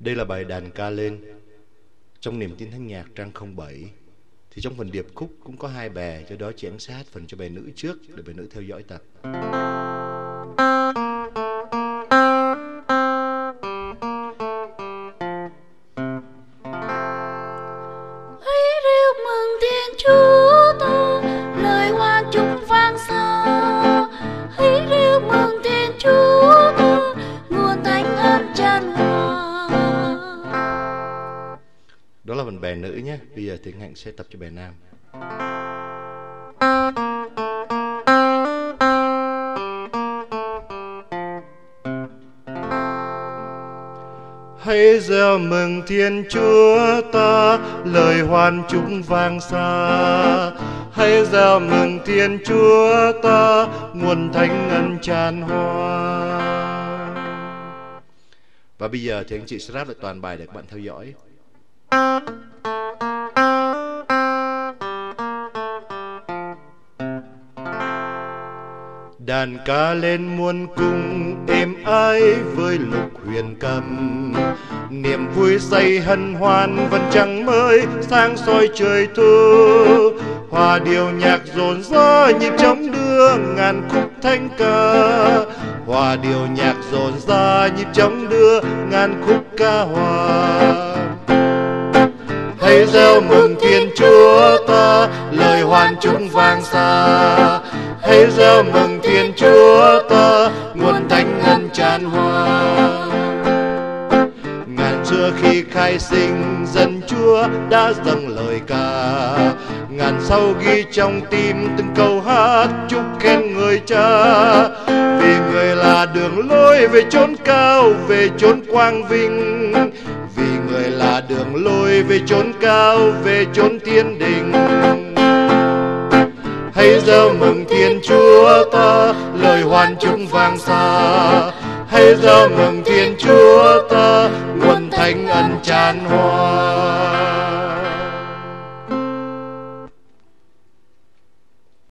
Đây là bài đàn ca lên trong Niềm tin thanh nhạc trang 07. Thì trong phần điệp khúc cũng có hai bè, cho đó chị ấn sát phần cho bè nữ trước để bè nữ theo dõi tập. Hãy reo mừng Thiên Chúa ta, lời hoàng chúng vang xa. Hãy reo mừng Thiên Chúa ta, nguồn thánh ân tràn hòa. Đó là phần bè nữ nhé. Bây giờ Tiến Hạnh sẽ tập cho bè nam. Hãy reo mừng Thiên Chúa ta, lời hoan chúng vang xa. Hãy reo mừng Thiên Chúa ta, nguồn thánh ân tràn hoa. Và bây giờ thì anh chị sẽ rap lại toàn bài để các bạn theo dõi. Đàn ca lên muôn cung êm ái với lục huyền cầm, niềm vui say hân hoan vẫn chẳng mới sang soi trời thu. Hòa điệu nhạc rộn rã nhịp trống đưa ngàn khúc thanh ca. Hòa điệu nhạc rộn rã nhịp trống đưa ngàn khúc ca hòa. Hãy reo mừng Thiên Chúa ta, lời hoan chúng vang xa. Hãy reo mừng Thiên Chúa ta, nguồn thánh ân tràn hoa. Ngàn xưa khi khai sinh dân Chúa đã dâng lời ca. Ngàn sau ghi trong tim từng câu hát chúc khen người Cha. Vì người là đường lối về chốn cao, về chốn quang vinh. Vì người là đường lối về chốn cao, về chốn thiên đình. Hãy reo mừng Thiên Chúa ta, lời hoan chúng vang xa. Hãy reo mừng Thiên Chúa ta, nguồn thánh ân tràn hoa.